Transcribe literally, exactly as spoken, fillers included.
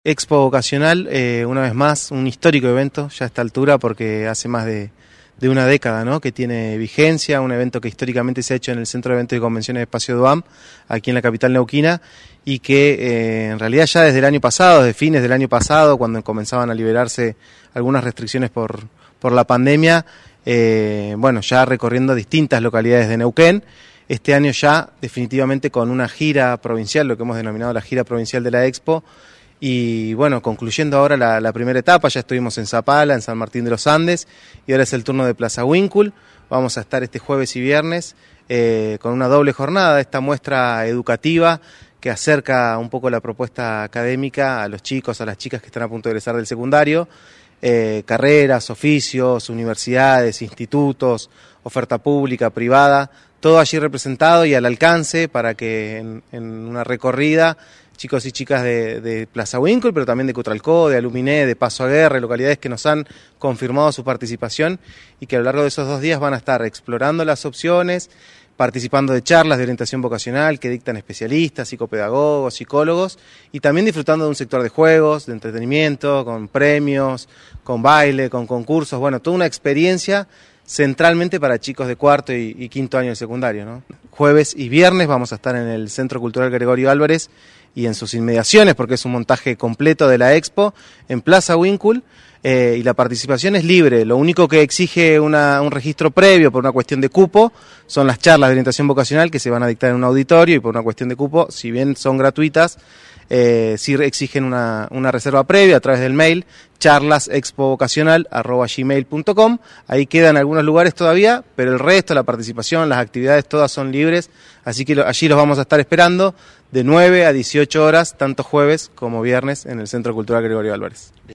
Expo Vocacional, eh, una vez más, un histórico evento ya a esta altura porque hace más de, de una década, ¿no?, que tiene vigencia, un evento que históricamente se ha hecho en el Centro de Eventos y Convenciones de Espacio Duam, aquí en la capital neuquina, y que eh, en realidad ya desde el año pasado, desde fines del año pasado, cuando comenzaban a liberarse algunas restricciones por, por la pandemia, eh, bueno, ya recorriendo distintas localidades de Neuquén. Este año ya definitivamente con una gira provincial, lo que hemos denominado la gira provincial de la Expo. Y bueno, concluyendo ahora la, la primera etapa, ya estuvimos en Zapala, en San Martín de los Andes, y ahora es el turno de Plaza Huíncul. Vamos a estar este jueves y viernes eh, con una doble jornada, esta muestra educativa que acerca un poco la propuesta académica a los chicos, a las chicas que están a punto de egresar del secundario, eh, carreras, oficios, universidades, institutos, oferta pública, privada, todo allí representado y al alcance para que en, en una recorrida chicos y chicas de, de Plaza Huíncul, pero también de Cutralcó, de Aluminé, de Paso Aguirre, localidades que nos han confirmado su participación y que a lo largo de esos dos días van a estar explorando las opciones, participando de charlas de orientación vocacional que dictan especialistas, psicopedagogos, psicólogos, y también disfrutando de un sector de juegos, de entretenimiento, con premios, con baile, con concursos, bueno, toda una experiencia centralmente para chicos de cuarto y, y quinto año de secundario, ¿no? Jueves y viernes vamos a estar en el Centro Cultural Gregorio Álvarez y en sus inmediaciones, porque es un montaje completo de la Expo, en Plaza Huíncul, eh, y la participación es libre. Lo único que exige una, un registro previo por una cuestión de cupo son las charlas de orientación vocacional que se van a dictar en un auditorio, y por una cuestión de cupo, si bien son gratuitas, eh, sí exigen una, una reserva previa a través del mail charlas expo vocacional arroba gmail punto com. Ahí quedan algunos lugares todavía, pero el resto, la participación, las actividades, todas son libres, así que lo, allí los vamos a estar esperando de nueve a dieciocho horas, tanto jueves como viernes, en el Centro Cultural Gregorio Álvarez.